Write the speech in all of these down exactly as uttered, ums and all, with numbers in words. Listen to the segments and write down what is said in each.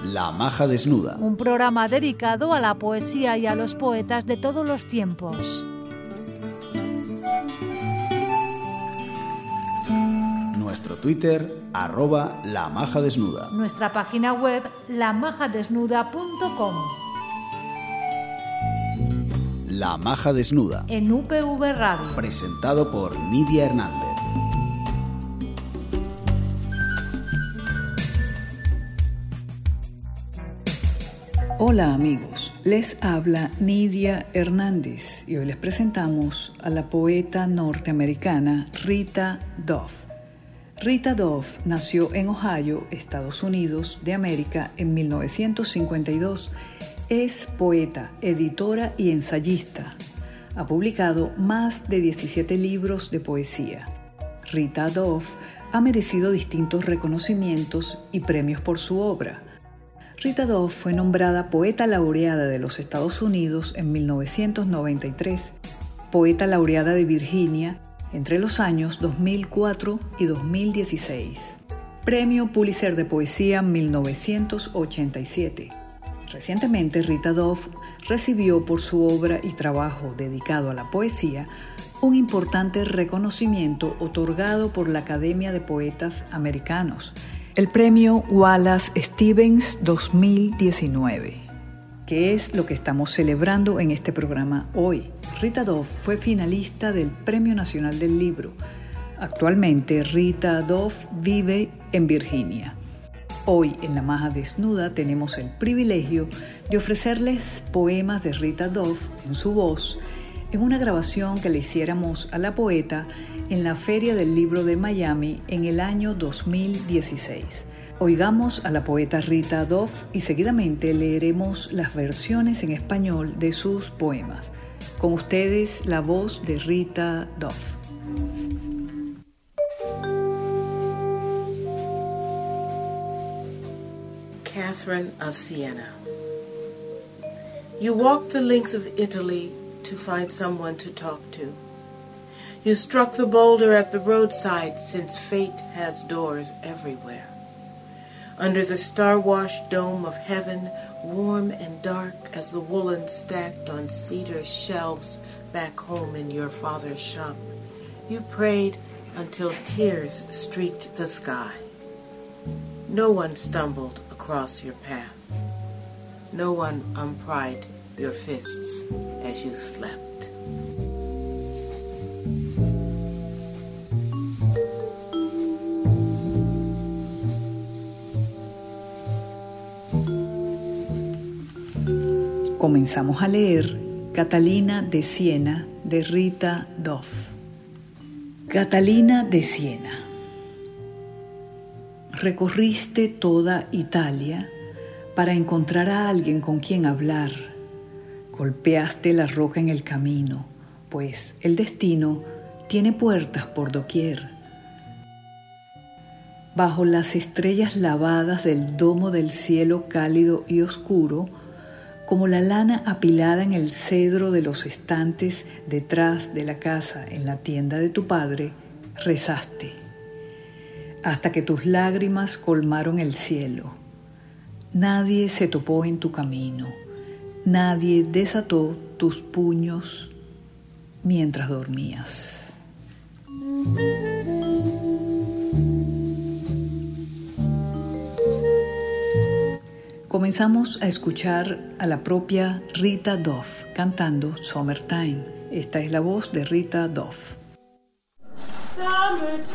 La Maja Desnuda. Un programa dedicado a la poesía y a los poetas de todos los tiempos. Nuestro Twitter, arroba La Maja Desnuda. Nuestra página web, la maja desnuda punto com. La Maja Desnuda. En U P V Radio. Presentado por Nidia Hernández. Hola amigos, les habla Nidia Hernández y hoy les presentamos a la poeta norteamericana Rita Duff. Rita Duff nació en Ohio, Estados Unidos de América, en mil novecientos cincuenta y dos. Es poeta, editora y ensayista. Ha publicado más de diecisiete libros de poesía. Rita Duff ha merecido distintos reconocimientos y premios por su obra. Rita Duff fue nombrada Poeta Laureada de los Estados Unidos en mil novecientos noventa y tres, Poeta Laureada de Virginia entre los años dos mil cuatro y dos mil dieciséis, Premio Pulitzer de Poesía mil novecientos ochenta y siete. Recientemente, Rita Duff recibió por su obra y trabajo dedicado a la poesía un importante reconocimiento otorgado por la Academia de Poetas Americanos, el Premio Wallace Stevens dos mil diecinueve, que es lo que estamos celebrando en este programa hoy. Rita Duff fue finalista del Premio Nacional del Libro. Actualmente, Rita Duff vive en Virginia. Hoy en La Maja Desnuda tenemos el privilegio de ofrecerles poemas de Rita Duff en su voz, en una grabación que le hiciéramos a la poeta en la Feria del Libro de Miami en el año dos mil dieciséis. Oigamos a la poeta Rita Duff y seguidamente leeremos las versiones en español de sus poemas. Con ustedes, la voz de Rita Duff. Catherine of Siena. You walked the length of Italy to find someone to talk to. You struck the boulder at the roadside, since fate has doors everywhere. Under the star-washed dome of heaven, warm and dark as the woolen stacked on cedar shelves back home in your father's shop, you prayed until tears streaked the sky. No one stumbled across your path. No one unpried your fists as you slept. Comenzamos a leer Catalina de Siena de Rita Duff. Catalina de Siena. Recorriste toda Italia para encontrar a alguien con quien hablar. Golpeaste la roca en el camino, pues el destino tiene puertas por doquier. Bajo las estrellas lavadas del domo del cielo cálido y oscuro, como la lana apilada en el cedro de los estantes detrás de la casa en la tienda de tu padre, rezaste, hasta que tus lágrimas colmaron el cielo. Nadie se topó en tu camino, nadie desató tus puños mientras dormías. Comenzamos a escuchar a la propia Rita Duff cantando Summertime. Esta es la voz de Rita Duff. Summertime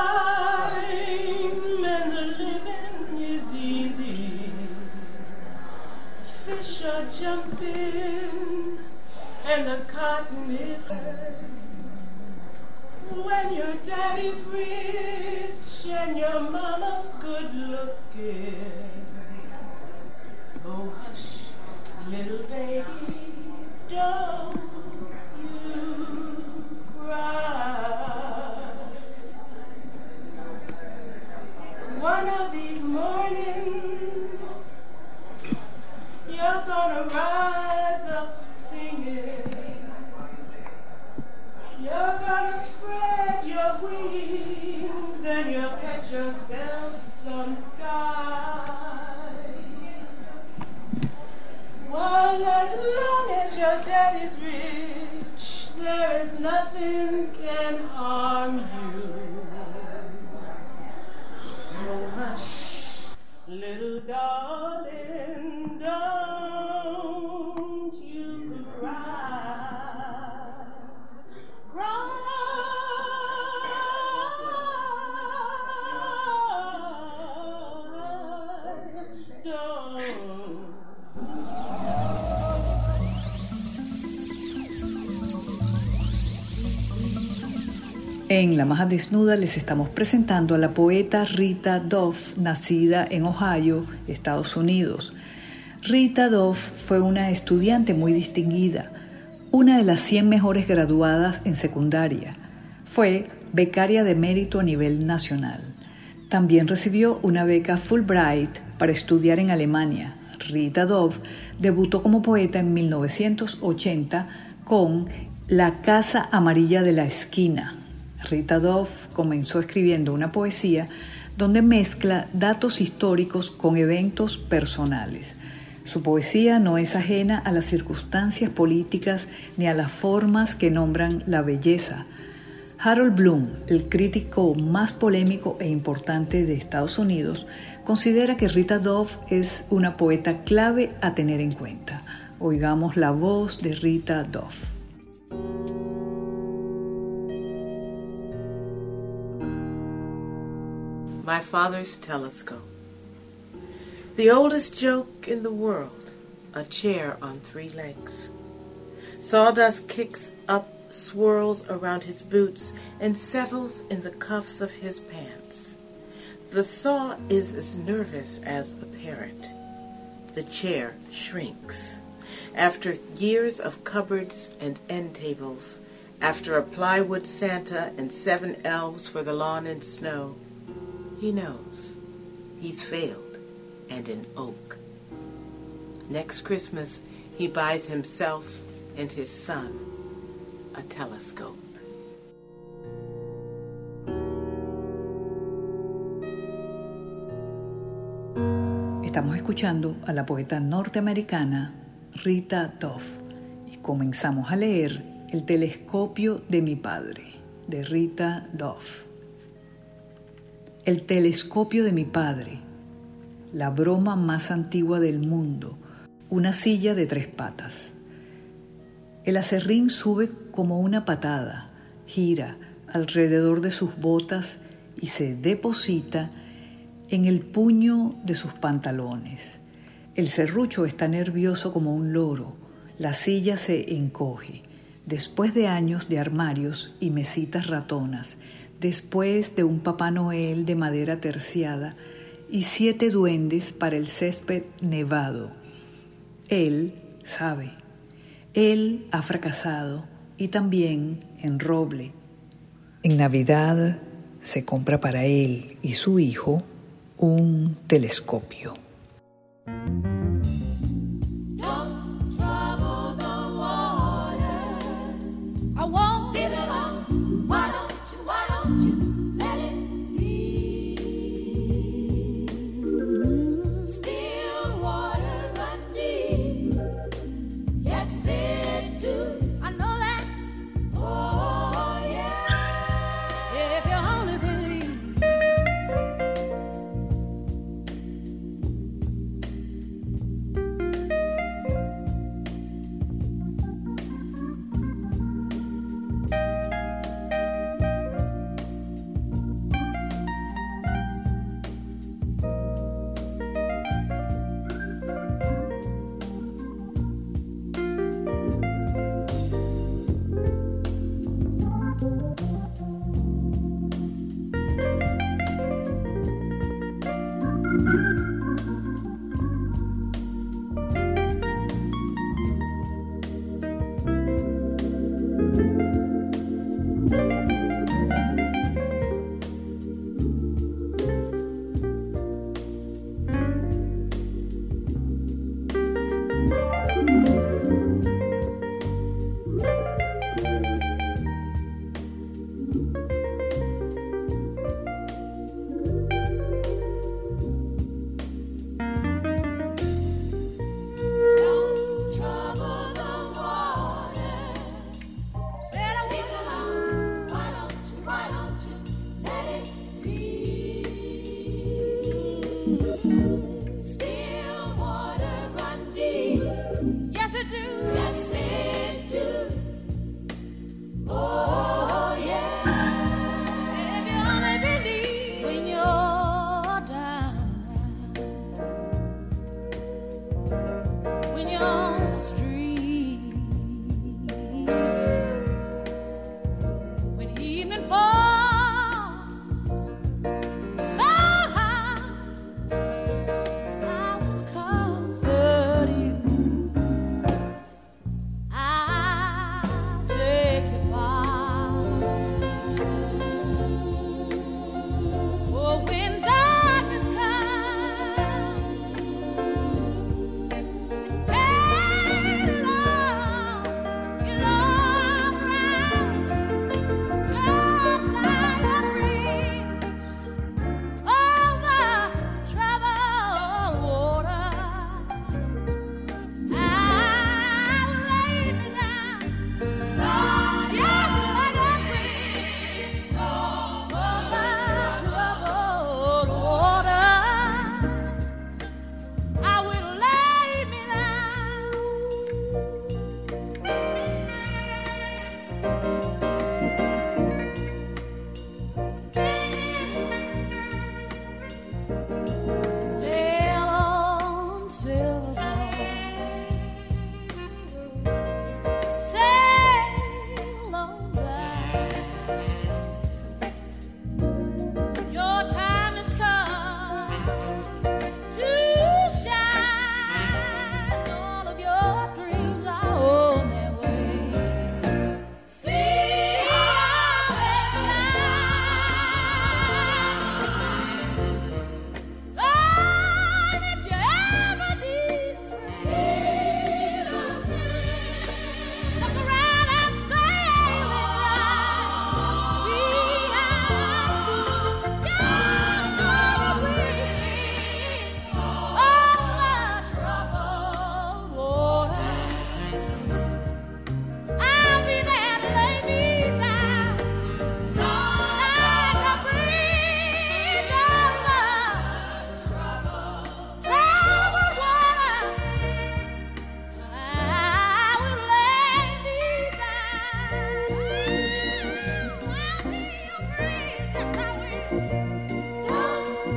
and the living is easy. Fish are jumping and the cotton is high. When your daddy's rich and your mama's good looking. Oh, hush, little baby, don't you cry. One of these mornings, you're gonna rise up singing. You're gonna spread your wings and you'll catch yourself some sky. But as long as your daddy's rich, there is nothing can harm you. So hush, little darling, don't you cry. Cry. Don't. En La Maja Desnuda les estamos presentando a la poeta Rita Duff, nacida en Ohio, Estados Unidos. Rita Duff fue una estudiante muy distinguida, una de las cien mejores graduadas en secundaria. Fue becaria de mérito a nivel nacional. También recibió una beca Fulbright para estudiar en Alemania. Rita Duff debutó como poeta en mil novecientos ochenta con La Casa Amarilla de la Esquina. Rita Duff comenzó escribiendo una poesía donde mezcla datos históricos con eventos personales. Su poesía no es ajena a las circunstancias políticas ni a las formas que nombran la belleza. Harold Bloom, el crítico más polémico e importante de Estados Unidos, considera que Rita Duff es una poeta clave a tener en cuenta. Oigamos la voz de Rita Duff. My father's telescope. The oldest joke in the world, a chair on three legs. Sawdust kicks up, swirls around his boots, and settles in the cuffs of his pants. The saw is as nervous as a parrot. The chair shrinks. After years of cupboards and end tables, after a plywood Santa and seven elves for the lawn and snow, he knows he's failed and an oak. Next Christmas, he buys himself and his son a telescope. Estamos escuchando a la poeta norteamericana Rita Duff y comenzamos a leer El telescopio de mi padre, de Rita Duff. El telescopio de mi padre, la broma más antigua del mundo, una silla de tres patas. El aserrín sube como una patada, gira alrededor de sus botas y se deposita en el puño de sus pantalones. El serrucho está nervioso como un loro, la silla se encoge. Después de años de armarios y mesitas ratonas, después de un Papá Noel de madera terciada y siete duendes para el césped nevado. Él sabe, él ha fracasado y también en roble. En Navidad se compra para él y su hijo un telescopio.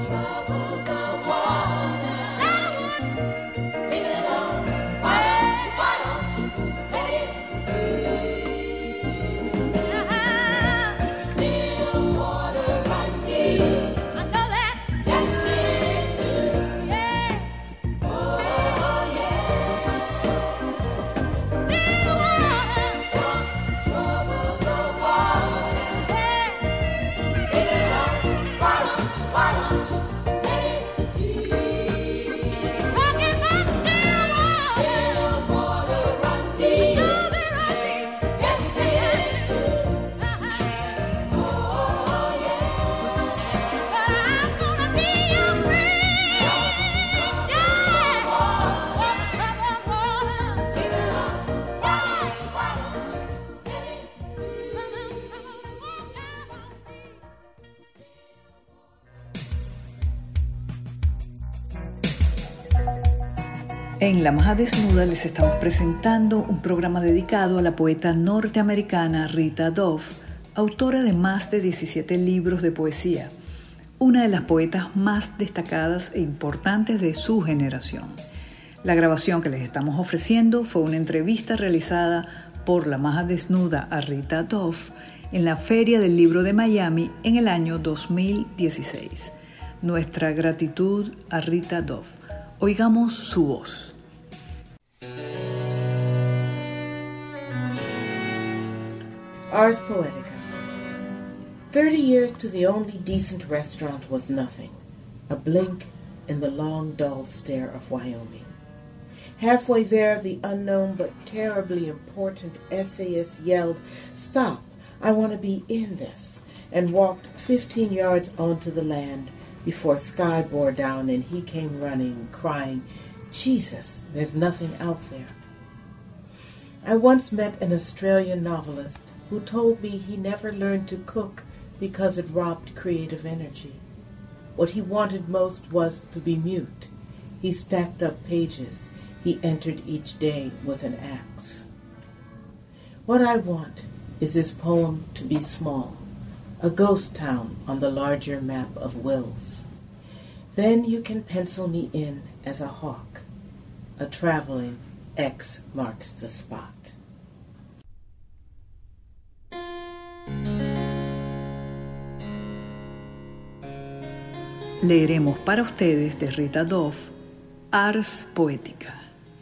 En La Maja Desnuda les estamos presentando un programa dedicado a la poeta norteamericana Rita Dove, autora de más de diecisiete libros de poesía, una de las poetas más destacadas e importantes de su generación. La grabación que les estamos ofreciendo fue una entrevista realizada por La Maja Desnuda a Rita Dove en la Feria del Libro de Miami en el año dos mil dieciséis. Nuestra gratitud a Rita Dove. Oigamos su voz. Ars Poetica. Thirty years to the only decent restaurant was nothing, a blink in the long, dull stare of Wyoming. Halfway there, the unknown but terribly important essayist yelled, "Stop, I want to be in this," and walked fifteen yards onto the land before sky bore down and he came running, crying, "Jesus, there's nothing out there." I once met an Australian novelist who told me he never learned to cook because it robbed creative energy. What he wanted most was to be mute. He stacked up pages. He entered each day with an axe. What I want is this poem to be small, a ghost town on the larger map of wills. Then you can pencil me in as a hawk. A traveling X marks the spot. Leeremos para ustedes de Rita Dove, Ars Poetica.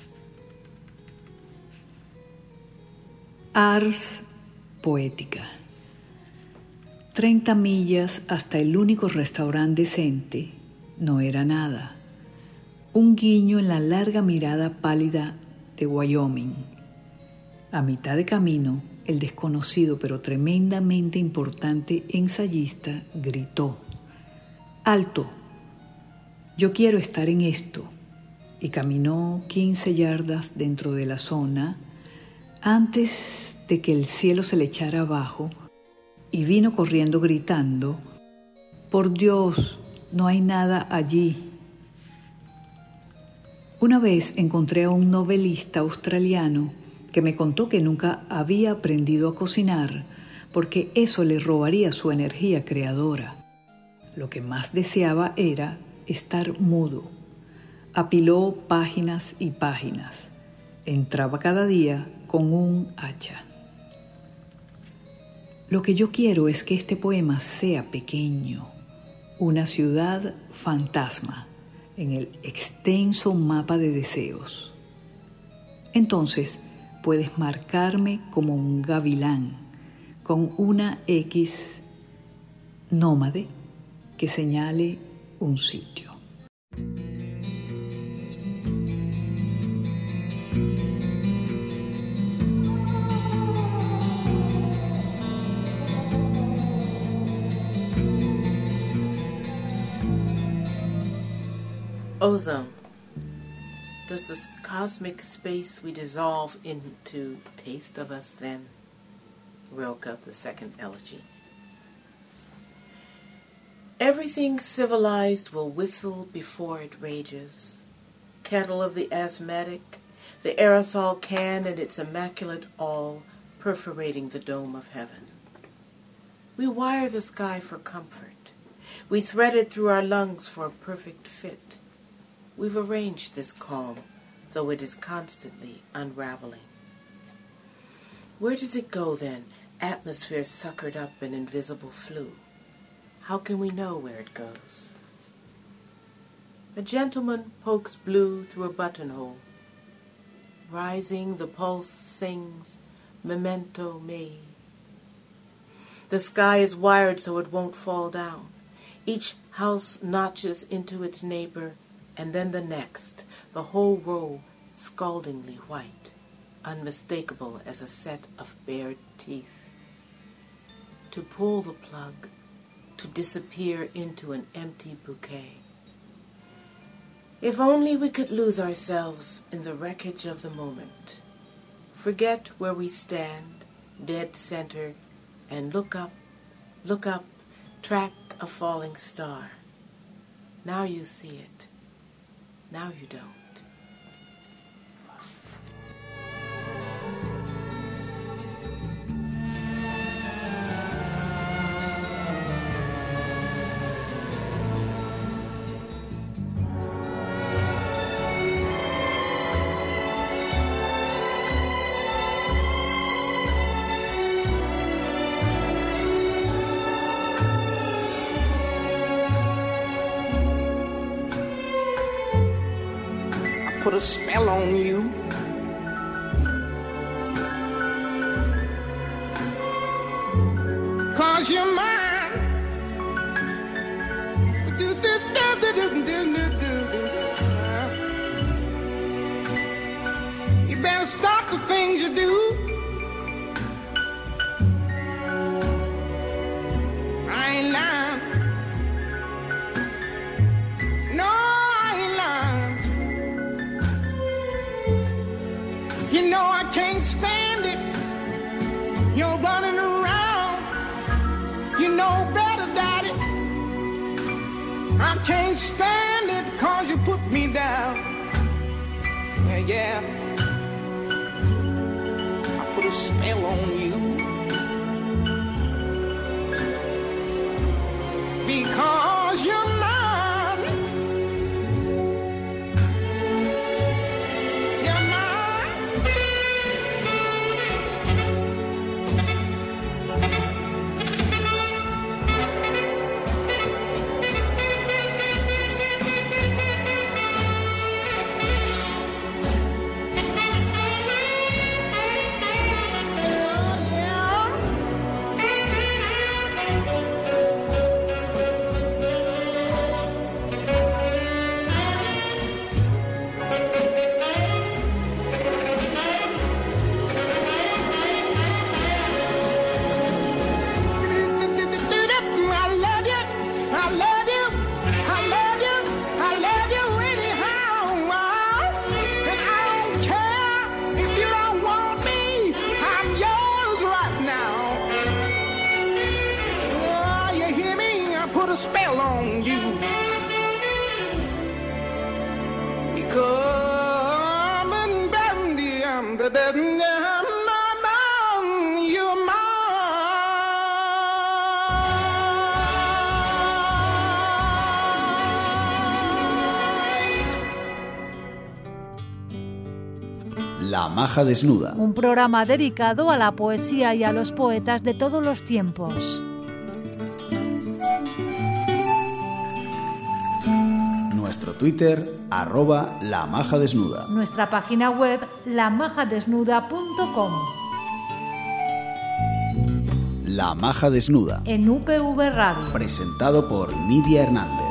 Ars Poetica. Treinta millas hasta el único restaurante decente no era nada. Un guiño en la larga mirada pálida de Wyoming. A mitad de camino, el desconocido pero tremendamente importante ensayista gritó: ¡Alto! Yo quiero estar en esto. Y caminó quince yardas dentro de la zona antes de que el cielo se le echara abajo y vino corriendo gritando: ¡Por Dios, no hay nada allí! Una vez encontré a un novelista australiano que me contó que nunca había aprendido a cocinar porque eso le robaría su energía creadora. Lo que más deseaba era estar mudo. Apiló páginas y páginas. Entraba cada día con un hacha. Lo que yo quiero es que este poema sea pequeño, una ciudad fantasma en el extenso mapa de deseos. Entonces puedes marcarme como un gavilán con una X nómade que señale un sitio. Ozone. Does this cosmic space we dissolve into taste of us then? Rilke, the second elegy. Everything civilized will whistle before it rages. Kettle of the asthmatic, the aerosol can and its immaculate awl perforating the dome of heaven. We wire the sky for comfort. We thread it through our lungs for a perfect fit. We've arranged this calm, though it is constantly unraveling. Where does it go then, atmosphere suckered up in invisible flu? How can we know where it goes? A gentleman pokes blue through a buttonhole. Rising, the pulse sings, memento mei. The sky is wired so it won't fall down. Each house notches into its neighbor, and then the next, the whole row scaldingly white, unmistakable as a set of bared teeth. To pull the plug, to disappear into an empty bouquet. If only we could lose ourselves in the wreckage of the moment, forget where we stand, dead center, and look up, look up, track a falling star. Now you see it. Now you don't. Put a spell on you. Cause you're mine. Do, do, do, do, do, do, do, do. You better stop the things you do. I ain't lying. No, you know I can't stand it. You're running around. You know better, Daddy. I can't stand it cause you put me down. Yeah, yeah. I put a spell on you. Because you're mine. Spell on you because you're mine. La Maja Desnuda. Un programa dedicado a la poesía y a los poetas de todos los tiempos. Nuestro Twitter, arroba La Maja Desnuda. Nuestra página web, la maja desnuda punto com. La Maja Desnuda. En U P V Radio. Presentado por Nidia Hernández.